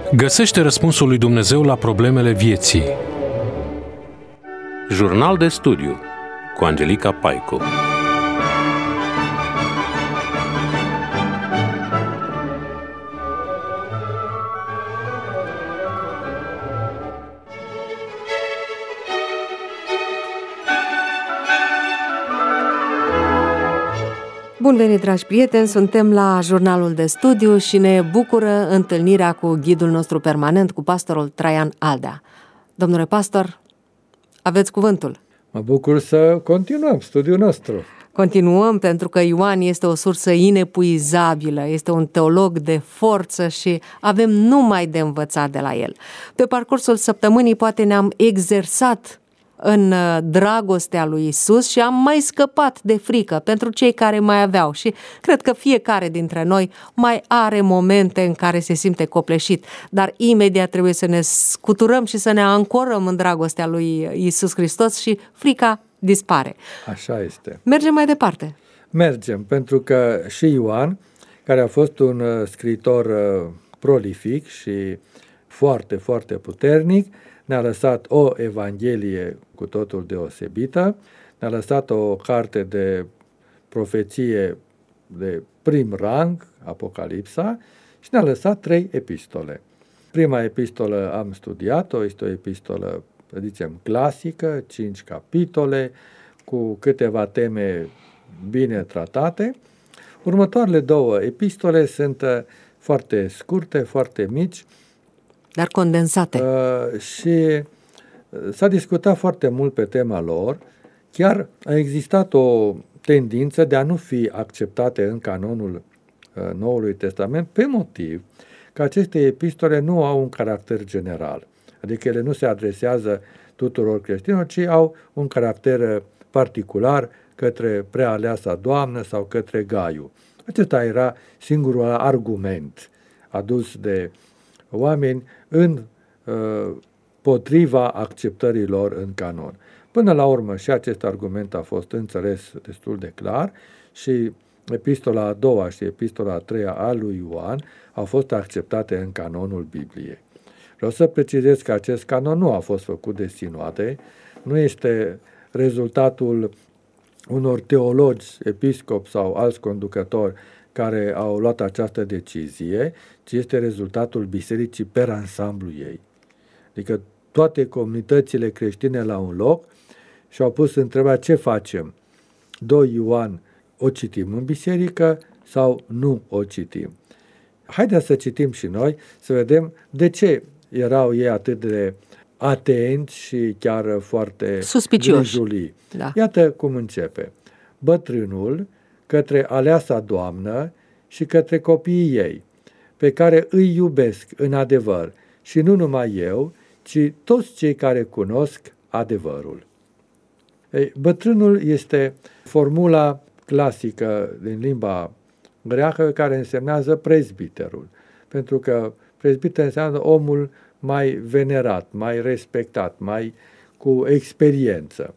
Găsește răspunsul lui Dumnezeu la problemele vieții. Jurnal de studiu cu Angelica Paicu. Bun venit, dragi prieteni! Suntem la jurnalul de studiu și ne bucură întâlnirea cu ghidul nostru permanent, cu pastorul Traian Aldea. Domnule pastor, aveți cuvântul. Mă bucur să continuăm studiul nostru. Continuăm pentru că Ioan este o sursă inepuizabilă, este un teolog de forță și avem numai de învățat de la el. Pe parcursul săptămânii poate ne-am exersat în dragostea lui Isus și am mai scăpat de frică pentru cei care mai aveau și cred că fiecare dintre noi mai are momente în care se simte copleșit, dar imediat trebuie să ne scuturăm și să ne ancorăm în dragostea lui Isus Hristos și frica dispare. Așa este. Mergem mai departe. Mergem, pentru că și Ioan, care a fost un scriitor prolific și foarte, foarte puternic, ne-a lăsat o evanghelie cu totul deosebită, ne-a lăsat o carte de profeție de prim rang, Apocalipsa, și ne-a lăsat 3 epistole. Prima epistolă am studiat-o, este o epistolă, să zicem, clasică, 5 capitole, cu câteva teme bine tratate. Următoarele 2 epistole sunt foarte scurte, foarte mici, dar condensate. Și s-a discutat foarte mult pe tema lor. Chiar a existat o tendință de a nu fi acceptate în canonul Noului Testament pe motiv că aceste epistole nu au un caracter general. Adică ele nu se adresează tuturor creștinilor, ci au un caracter particular către prealeasa Doamnă sau către Gaiu. Acesta era singurul argument adus de oameni în potriva acceptării lor în canon. Până la urmă și acest argument a fost înțeles destul de clar și epistola a 2-a și epistola a 3-a a lui Ioan au fost acceptate în canonul Bibliei. Vreau să precizez că acest canon nu a fost făcut de sinoade, nu este rezultatul unor teologi, episcopi sau alți conducători care au luat această decizie, ci este rezultatul bisericii per ansamblu ei. Adică toate comunitățile creștine la un loc și-au pus întrebarea ce facem. 2 Ioan o citim în biserică sau nu o citim? Haideți să citim și noi, să vedem de ce erau ei atât de atenți și chiar foarte suspicioși. Da. Iată cum începe. Bătrânul către aleasa Doamnă și către copiii ei, pe care îi iubesc în adevăr, și nu numai eu, ci toți cei care cunosc adevărul. Bătrânul este formula clasică din limba greacă care însemnează prezbiterul, pentru că prezbiter înseamnă omul mai venerat, mai respectat, mai cu experiență.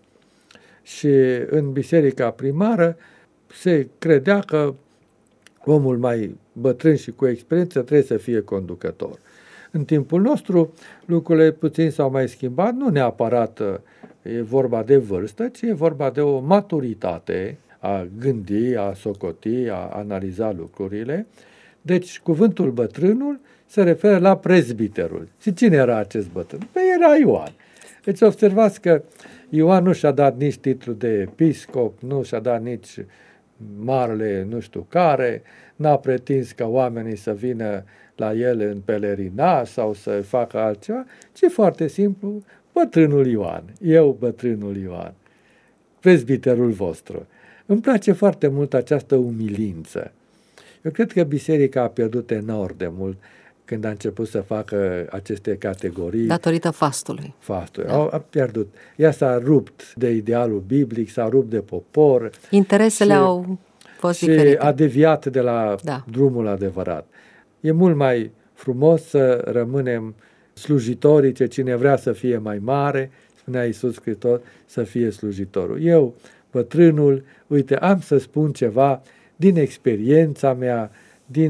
Și în biserica primară se credea că omul mai bătrân și cu experiență trebuie să fie conducător. În timpul nostru lucrurile puțin s-au mai schimbat, nu neapărat e vorba de vârstă, ci e vorba de o maturitate a gândi, a socoti, a analiza lucrurile. Deci cuvântul bătrânul se referă la prezbiterul. Și cine era acest bătrân? Păi era Ioan. Deci observați că Ioan nu și-a dat nici titlu de episcop, nu și-a dat nici marele nu știu care, n-a pretins ca oamenii să vină la el în pelerinaj sau să facă altceva, ci foarte simplu, bătrânul Ioan, eu bătrânul Ioan, prezbiterul vostru. Îmi place foarte mult această umilință. Eu cred că biserica a pierdut enorm de mult când a început să facă aceste categorii. Datorită fastului. Da. A pierdut. Ea s-a rupt de idealul biblic, s-a rupt de popor. Interesele au fost diferite. Și a deviat de la drumul adevărat. E mult mai frumos să rămânem slujitorii, ce cine vrea să fie mai mare, spunea Iisus Hristos, să fie slujitorul. Eu, bătrânul, uite, am să spun ceva din experiența mea, din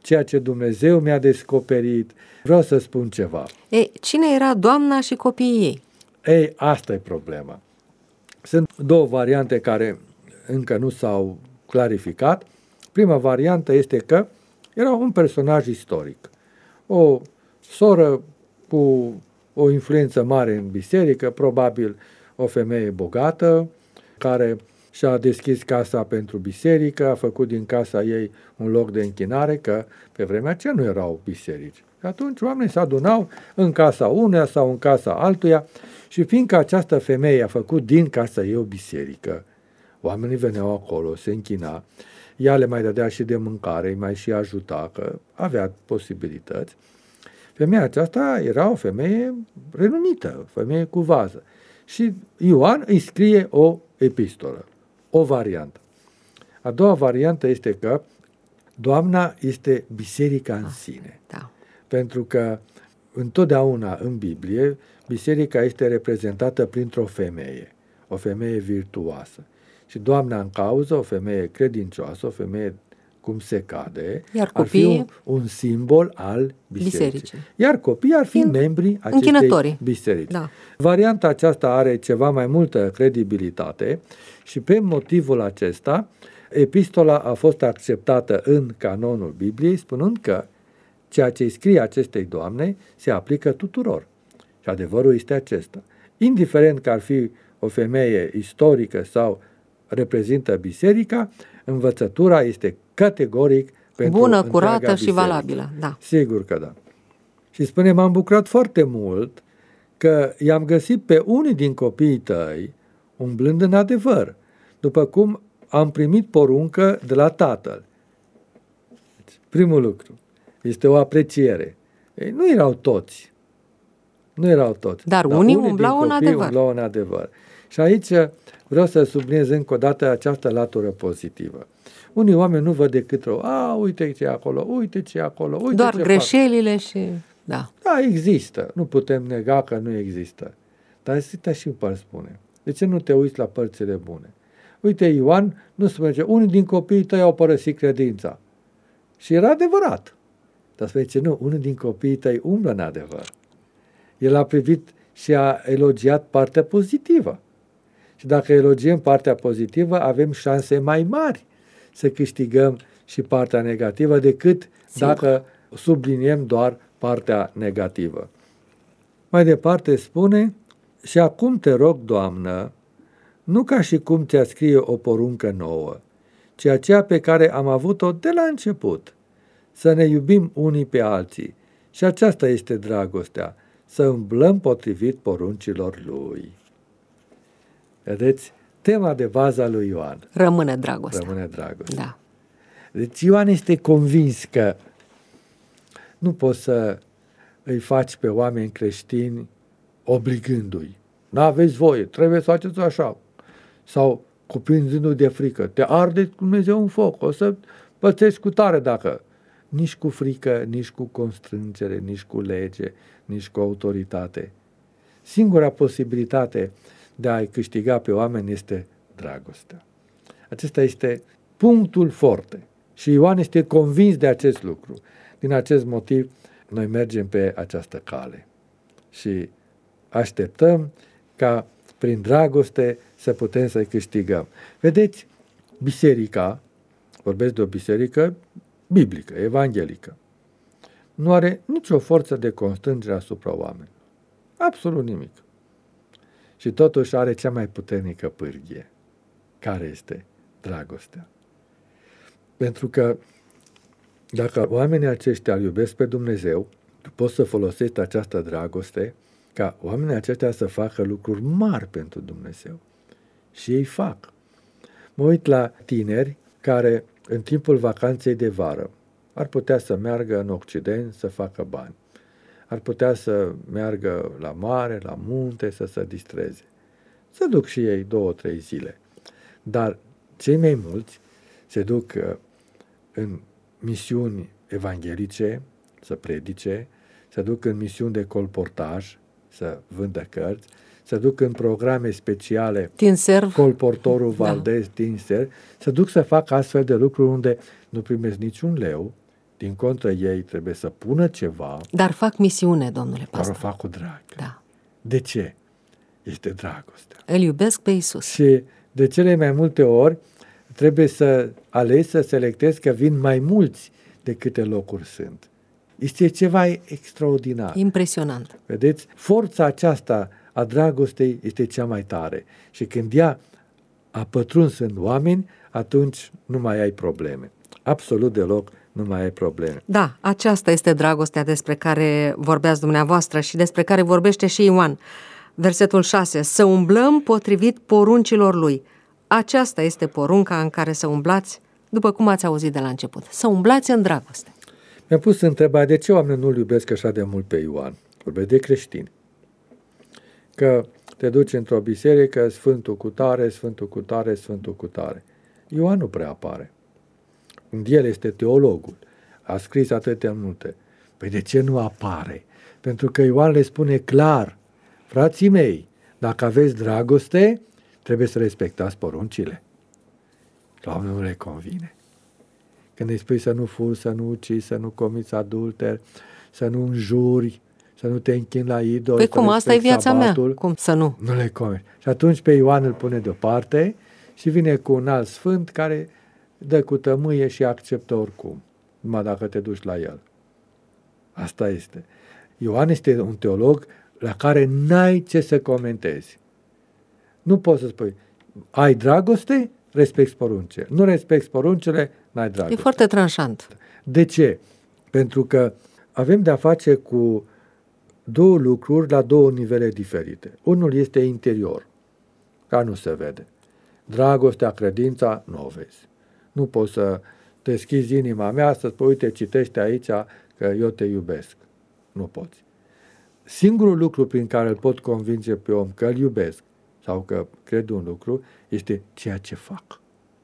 ceea ce Dumnezeu mi-a descoperit. Vreau să spun ceva. Cine era doamna și copiii ei? Asta e problema. Sunt două variante care încă nu s-au clarificat. Prima variantă este că era un personaj istoric. O soră cu o influență mare în biserică, probabil o femeie bogată, care și-a deschis casa pentru biserică, a făcut din casa ei un loc de închinare, că pe vremea aceea nu erau biserici. Atunci oamenii se adunau în casa uneia sau în casa altuia și fiindcă această femeie a făcut din casa ei o biserică, oamenii veneau acolo, se închina, ea le mai dădea și de mâncare, îi mai și ajuta, că avea posibilități. Femeia aceasta era o femeie renumită, o femeie cu vază. Și Ioan îi scrie o epistolă, o variantă. A doua variantă este că doamna este biserica în sine. Da. Pentru că întotdeauna în Biblie, biserica este reprezentată printr-o femeie, o femeie virtuoasă. Și doamna în cauză, o femeie credincioasă, o femeie cum se cade, iar ar fi un simbol al bisericii. Iar copiii ar fi membrii acestei biserici. Da. Varianta aceasta are ceva mai multă credibilitate și pe motivul acesta, epistola a fost acceptată în canonul Bibliei, spunând că ceea ce îi scrie acestei doamne se aplică tuturor. Și adevărul este acesta. Indiferent că ar fi o femeie istorică sau reprezintă biserica, învățătura este categoric pentru bună, curată biserică. Și valabilă. Da. Sigur că da. Și spune, m-am bucurat foarte mult că i-am găsit pe unii din copiii tăi umblând în adevăr, după cum am primit poruncă de la tatăl. Primul lucru este o apreciere. Ei, nu erau toți. Dar unii umblau în adevăr. Și aici vreau să subliniez încă o dată această latură pozitivă. Unii oameni nu văd decât uite ce e acolo, uite ce e acolo, uite doar ce greșelile fac. Și... Da. Da, există. Nu putem nega că nu există. Dar asta și îmi spune. De ce nu te uiți la părțile bune? Uite, Ioan nu spune ce unii din copiii tăi au părăsit credința. Și era adevărat. Dar spune ce nu, unii din copiii tăi umblă în adevăr. El a privit și a elogiat partea pozitivă. Și dacă elogiem partea pozitivă, avem șanse mai mari să câștigăm și partea negativă decât dacă subliniem doar partea negativă. Mai departe spune, și acum te rog, Doamnă, nu ca și cum ți-a scrie o poruncă nouă, ci aceea pe care am avut-o de la început, să ne iubim unii pe alții. Și aceasta este dragostea, să umblăm potrivit poruncilor Lui. Vedeți? Tema de bază a lui Ioan. Rămâne dragostea. Da. Deci Ioan este convins că nu poți să îi faci pe oameni creștini obligându-i. N-aveți voie, trebuie să faceți așa. Sau cuprinzându-i de frică. Te arde Dumnezeu în foc, o să pățești cu tare dacă... Nici cu frică, nici cu constrângere, nici cu lege, nici cu autoritate. Singura posibilitate de a-i câștiga pe oameni este dragostea. Acesta este punctul forte. Și Ioan este convins de acest lucru. Din acest motiv, noi mergem pe această cale. Și așteptăm ca prin dragoste să putem să-i câștigăm. Vedeți, biserica, vorbesc de o biserică biblică, evanghelică, nu are nicio forță de constrângere asupra oamenilor. Absolut nimic. Și totuși are cea mai puternică pârghie, care este dragostea. Pentru că dacă oamenii aceștia îl iubesc pe Dumnezeu, poți să folosești această dragoste ca oamenii aceștia să facă lucruri mari pentru Dumnezeu. Și ei fac. Mă uit la tineri care în timpul vacanței de vară ar putea să meargă în Occident să facă bani. Ar putea să meargă la mare, la munte, să se distreze. Se duc și ei 2-3 zile. Dar cei mai mulți se duc în misiuni evanghelice, să predice, se duc în misiuni de colportaj, să vândă cărți, se duc în programe speciale, colportorul Valdez, Tinserv, se duc să facă astfel de lucruri unde nu primesc niciun leu, Din contră, ei trebuie să pună ceva, Dar fac misiune, domnule dar o pastor. fac cu drag. Da. De ce? Este dragostea. Îl iubesc pe Iisus. Și de cele mai multe ori trebuie să alegi, să selectezi că vin mai mulți de câte locuri sunt. Este ceva extraordinar. Impresionant. Vedeți? Forța aceasta a dragostei este cea mai tare. Și când ea a pătruns în oameni, atunci nu mai ai probleme. Absolut deloc nu mai ai probleme. Da, aceasta este dragostea despre care vorbeați dumneavoastră și despre care vorbește și Ioan. Versetul 6. Să umblăm potrivit poruncilor lui. Aceasta este porunca în care să umblați, după cum ați auzit de la început. Să umblați în dragoste. Mi-am pus întrebarea de ce oamenii nu-l iubesc așa de mult pe Ioan. Vorbesc de creștini. Că te duci într-o biserică, Sfântul cutare, Sfântul cutare, Sfântul cutare. Ioan nu prea apare. El este teologul. A scris atâtea multe. Păi de ce nu apare? Pentru că Ioan le spune clar, frații mei, dacă aveți dragoste, trebuie să respectați poruncile. La oameni nu le convine. Când îi spui să nu furi, să nu ucizi, să nu comiți adulter, să nu înjuri, să nu te închini la idol. Păi cum, asta e viața sabatul, mea. Cum să nu? Nu le convine. Și atunci pe Ioan îl pune deoparte și vine cu un alt sfânt care dă cu tămâie și acceptă oricum, numai dacă te duci la el. Asta este. Ioan este un teolog la care n-ai ce să comentezi. Nu poți să spui, ai dragoste, respecti poruncile. Nu respecti poruncile, n-ai dragoste. E foarte tranșant. De ce? Pentru că avem de-a face cu două lucruri la două nivele diferite. Unul este interior, care nu se vede. Dragostea, credința, nu o vezi. Nu poți să te deschizi inima mea, să spui, uite, citește aici că eu te iubesc. Nu poți. Singurul lucru prin care îl pot convinge pe om că îl iubesc sau că cred un lucru este ceea ce fac.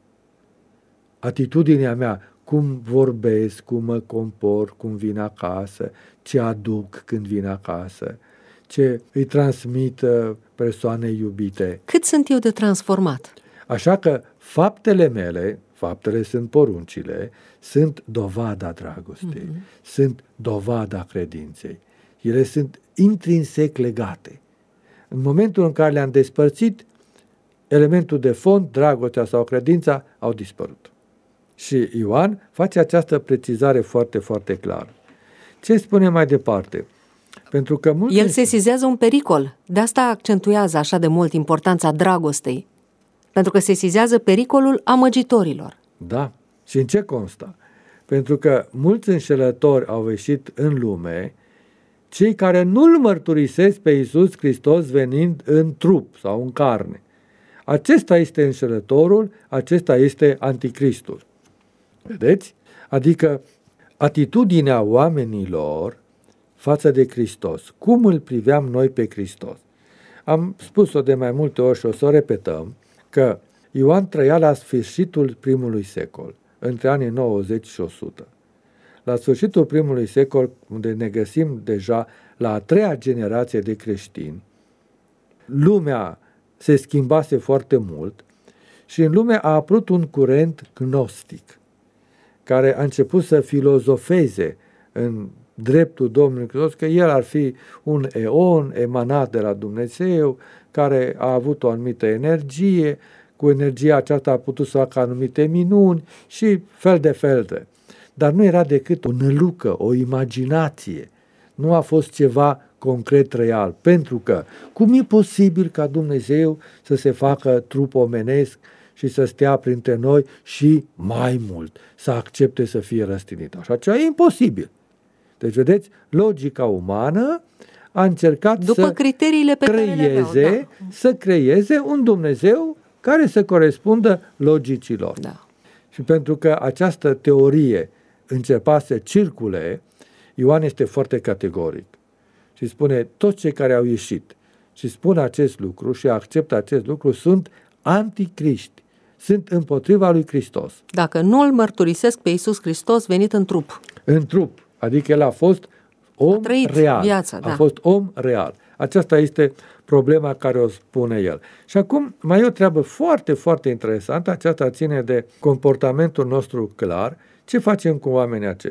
Atitudinea mea, cum vorbesc, cum mă comport, cum vin acasă, ce aduc când vin acasă, ce îi transmit persoanei iubite. Cât sunt eu de transformat? Așa că faptele mele, faptele sunt poruncile, sunt dovada dragostei, sunt dovada credinței. Ele sunt intrinsec legate. În momentul în care le-am despărțit, elementul de fond, dragostea sau credința, au dispărut. Și Ioan face această precizare foarte, foarte clară. Ce spune mai departe? Pentru că El sesizează un pericol. De asta accentuează așa de mult importanța dragostei. Pentru că sesizează pericolul amăgitorilor. Da. Și în ce constă? Pentru că mulți înșelători au ieșit în lume, cei care nu-L mărturisesc pe Iisus Hristos venind în trup sau în carne. Acesta este înșelătorul, acesta este anticristul. Vedeți? Adică atitudinea oamenilor față de Hristos. Cum îl priveam noi pe Hristos? Am spus-o de mai multe ori și o să o repetăm, că Ioan trăia la sfârșitul primului secol, între anii 90 și 100. La sfârșitul primului secol, unde ne găsim deja la a treia generație de creștini, lumea se schimbase foarte mult și în lume a apărut un curent gnostic, care a început să filozofeze în dreptul Domnului Hristos, că el ar fi un eon emanat de la Dumnezeu, care a avut o anumită energie, cu energia aceasta a putut să facă anumite minuni și fel de. Dar nu era decât o nălucă, o imaginație. Nu a fost ceva concret real. Pentru că cum e posibil ca Dumnezeu să se facă trup omenesc și să stea printre noi și mai mult, să accepte să fie răstignit? Așa ceva e imposibil. Deci, vedeți, logica umană a încercat criteriile pe care le aveau, da. Să creeze un Dumnezeu care să corespundă logicilor. Da. Și pentru că această teorie începea să circule, Ioan este foarte categoric și spune, toți cei care au ieșit și spun acest lucru și acceptă acest lucru sunt anticriști, sunt împotriva lui Hristos. Dacă nu îl mărturisesc pe Iisus Hristos venit în trup. În trup, adică el a fost om real. Viața, da. A fost om real. Aceasta este problema care o spune el. Și acum mai e o treabă foarte, foarte interesantă, aceasta ține de comportamentul nostru clar. Ce facem cu oamenii aceștia?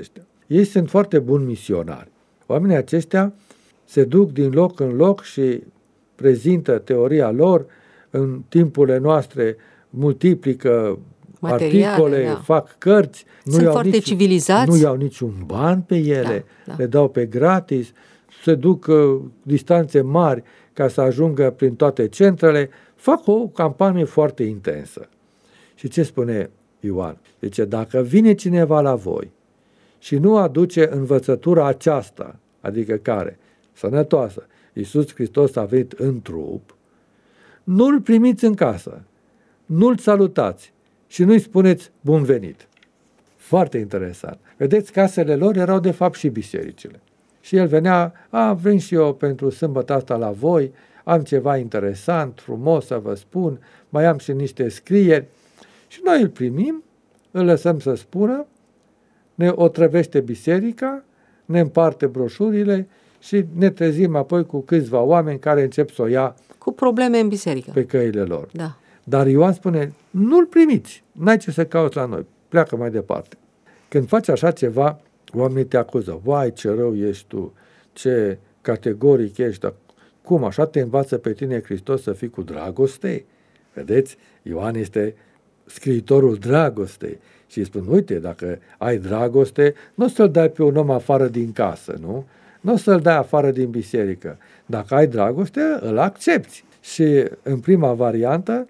Ei sunt foarte buni misionari. Oamenii aceștia se duc din loc în loc și prezintă teoria lor, în timpurile noastre multiplică articole, fac cărți, sunt foarte civilizați. Nu iau niciun ban pe ele, le dau pe gratis, se duc distanțe mari ca să ajungă prin toate centrele, fac o campanie foarte intensă. Și ce spune Ioan? Zice, dacă vine cineva la voi și nu aduce învățătura aceasta, adică care? Sănătoasă. Iisus Hristos a venit în trup, nu-l primiți în casă, nu-l salutați și nu-i spuneți bun venit. Foarte interesant. Vedeți, casele lor erau de fapt și bisericile. Și el venea, vin și eu pentru sâmbătă asta la voi, am ceva interesant, frumos să vă spun, mai am și niște scrieri. Și noi îl primim, îl lăsăm să spună, ne otrăvește biserica, ne împarte broșurile și ne trezim apoi cu câțiva oameni care încep să o ia cu probleme în biserică pe căile lor. Da. Dar Ioan spune, nu-l primiți, n-ai ce să cauți la noi, pleacă mai departe. Când faci așa ceva, oamenii te acuză, vai ce rău ești tu, ce categoric ești, dar cum așa te învață pe tine Hristos să fii cu dragoste? Vedeți, Ioan este scriitorul dragostei și îi spun, uite, dacă ai dragoste, nu o să-l dai pe un om afară din casă, nu? Nu o să-l dai afară din biserică. Dacă ai dragoste, îl accepti. Și în prima variantă,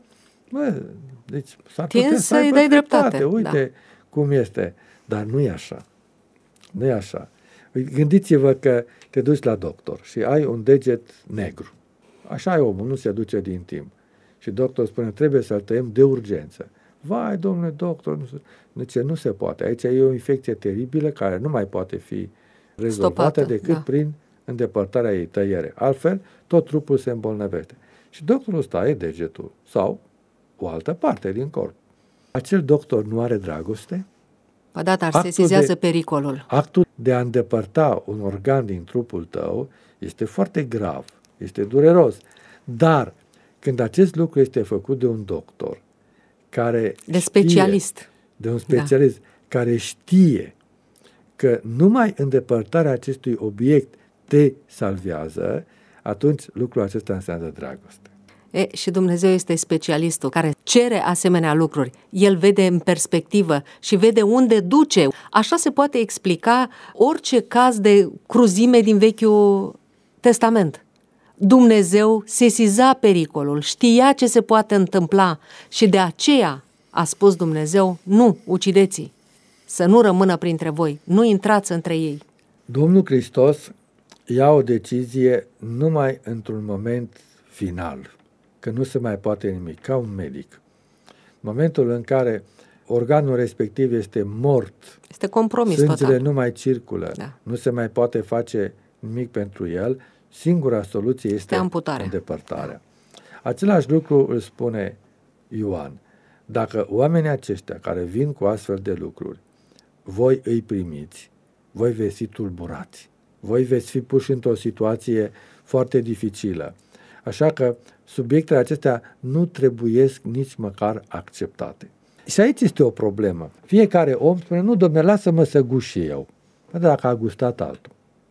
deci s-ar putea să îi dai dreptate. Uite cum este. Dar nu e așa. Nu e așa. Gândiți-vă că te duci la doctor și ai un deget negru. Așa e omul, nu se duce din timp. Și doctorul spune, trebuie să-l tăiem de urgență. Vai, domnule doctor, nu se poate. Aici e o infecție teribilă care nu mai poate fi rezolvată decât prin îndepărtarea ei, tăiere. Altfel, tot trupul se îmbolnăvește. Și doctorul taie degetul sau o altă parte din corp. Acel doctor nu are dragoste? Ba da, dar se sesizează pericolul. Actul de a îndepărta un organ din trupul tău este foarte grav, este dureros. Dar când acest lucru este făcut de un doctor care de un specialist care știe că numai îndepărtarea acestui obiect te salvează, atunci lucrul acesta înseamnă dragoste. Și Dumnezeu este specialistul care cere asemenea lucruri. El vede în perspectivă și vede unde duce. Așa se poate explica orice caz de cruzime din Vechiul Testament. Dumnezeu sesiza pericolul, știa ce se poate întâmpla și de aceea a spus Dumnezeu, nu, ucideți-i, să nu rămână printre voi, nu intrați între ei. Domnul Hristos ia o decizie numai într-un moment final, că nu se mai poate nimic, ca un medic. Momentul în care organul respectiv este mort, este compromis sângele total. Nu mai circulă, nu se mai poate face nimic pentru el, singura soluție este îndepărtarea. Același lucru îl spune Ioan. Dacă oamenii aceștia care vin cu astfel de lucruri, voi îi primiți, voi veți fi tulburați, voi veți fi puși într-o situație foarte dificilă. Așa că subiectele acestea nu trebuiesc nici măcar acceptate. Și aici este o problemă. Fiecare om spune, nu, dom'le, lasă-mă să gust și eu. Păi dacă a gustat altul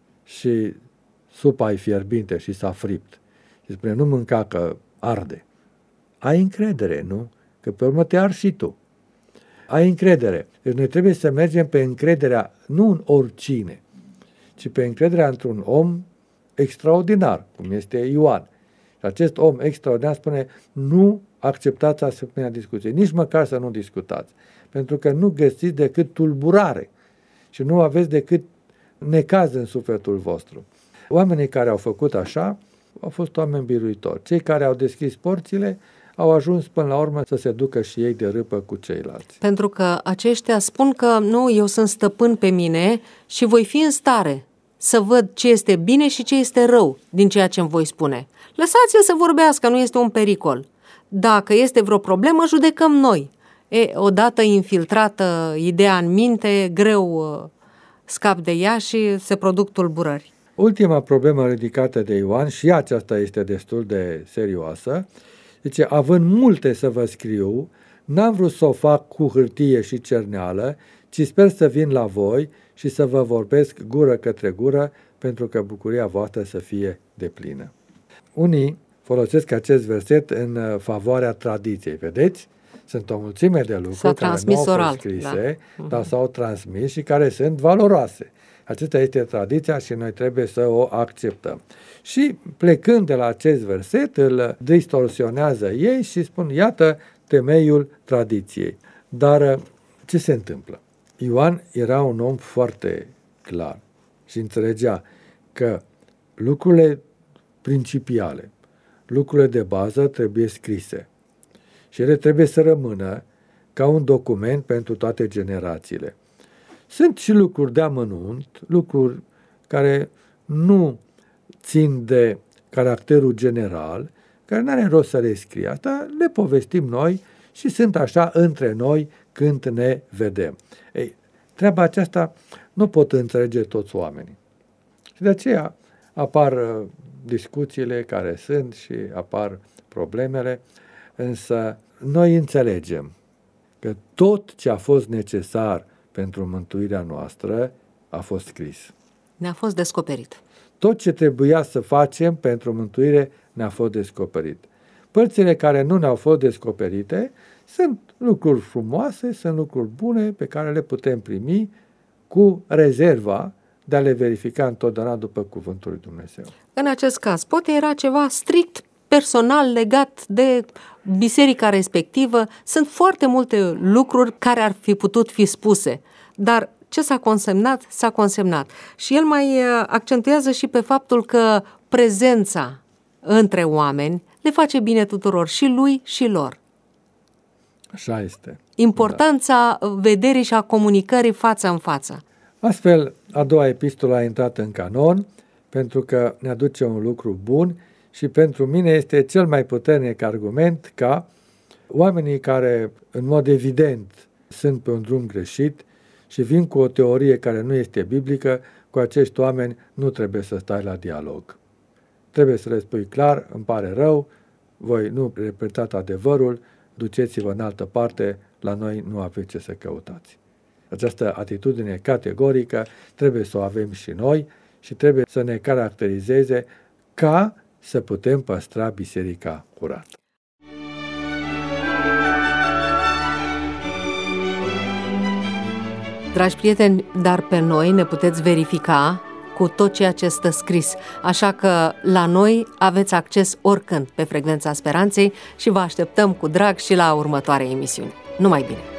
și supa e fierbinte și s-a fript și spune, nu mânca că arde. Ai încredere, nu? Că pe urmă te arzi și tu. Ai încredere. Deci noi trebuie să mergem pe încrederea, nu în oricine, ci pe încrederea într-un om extraordinar, cum este Ioan. Și acest om extraordinar spune, nu acceptați asemenea discuție, nici măcar să nu discutați, pentru că nu găsiți decât tulburare și nu aveți decât necaz în sufletul vostru. Oamenii care au făcut așa au fost oameni biruitori. Cei care au deschis porțile au ajuns până la urmă să se ducă și ei de râpă cu ceilalți. Pentru că aceștia spun că nu, eu sunt stăpân pe mine și voi fi în stare să văd ce este bine și ce este rău din ceea ce îmi voi spune. Lăsați-l să vorbească, nu este un pericol. Dacă este vreo problemă, judecăm noi. Odată infiltrată ideea în minte, greu scap de ea și se produc tulburări. Ultima problemă ridicată de Ioan, și aceasta este destul de serioasă, zice, având multe să vă scriu, n-am vrut să o fac cu hârtie și cerneală, ci sper să vin la voi și să vă vorbesc gură către gură, pentru că bucuria voastră să fie deplină. Unii folosesc acest verset în favoarea tradiției. Vedeți? Sunt o mulțime de lucruri care nu au fost scrise, dar s-au transmis și care sunt valoroase. Acesta este tradiția și noi trebuie să o acceptăm. Și plecând de la acest verset, îl distorsionează ei și spun, iată temeiul tradiției. Dar ce se întâmplă? Ioan era un om foarte clar și înțelegea că lucrurile principiale, lucrurile de bază trebuie scrise și ele trebuie să rămână ca un document pentru toate generațiile. Sunt și lucruri de amănunt, lucruri care nu țin de caracterul general, care nu are rost să le scrie. Asta le povestim noi și sunt așa între noi când ne vedem. Ei, treaba aceasta nu pot înțelege toți oamenii. Și de aceea apar discuțiile care sunt și apar problemele, însă noi înțelegem că tot ce a fost necesar pentru mântuirea noastră a fost scris. Ne-a fost descoperit. Tot ce trebuia să facem pentru mântuire ne-a fost descoperit. Părțile care nu ne-au fost descoperite sunt lucruri frumoase, sunt lucruri bune pe care le putem primi cu rezerva de a le verifica întotdeauna după cuvântul lui Dumnezeu. În acest caz, poate era ceva strict personal legat de biserica respectivă. Sunt foarte multe lucruri care ar fi putut fi spuse, dar ce s-a consemnat, s-a consemnat. Și el mai accentuează și pe faptul că prezența între oameni le face bine tuturor, și lui și lor. Așa este. Importanța vederii și a comunicării față în față. Astfel, a doua epistolă a intrat în canon, pentru că ne aduce un lucru bun și pentru mine este cel mai puternic argument ca oamenii care, în mod evident, sunt pe un drum greșit și vin cu o teorie care nu este biblică, cu acești oameni nu trebuie să stai la dialog. Trebuie să le spui clar, îmi pare rău, voi nu repetați adevărul, duceți-vă în altă parte, la noi nu aveți ce să căutați. Această atitudine categorică trebuie să o avem și noi și trebuie să ne caracterizeze ca să putem păstra biserica curată. Dragi prieteni, dar pe noi ne puteți verifica cu tot ceea ce stă scris, așa că la noi aveți acces oricând pe Frecvența Speranței și vă așteptăm cu drag și la următoarea emisiune. Numai bine!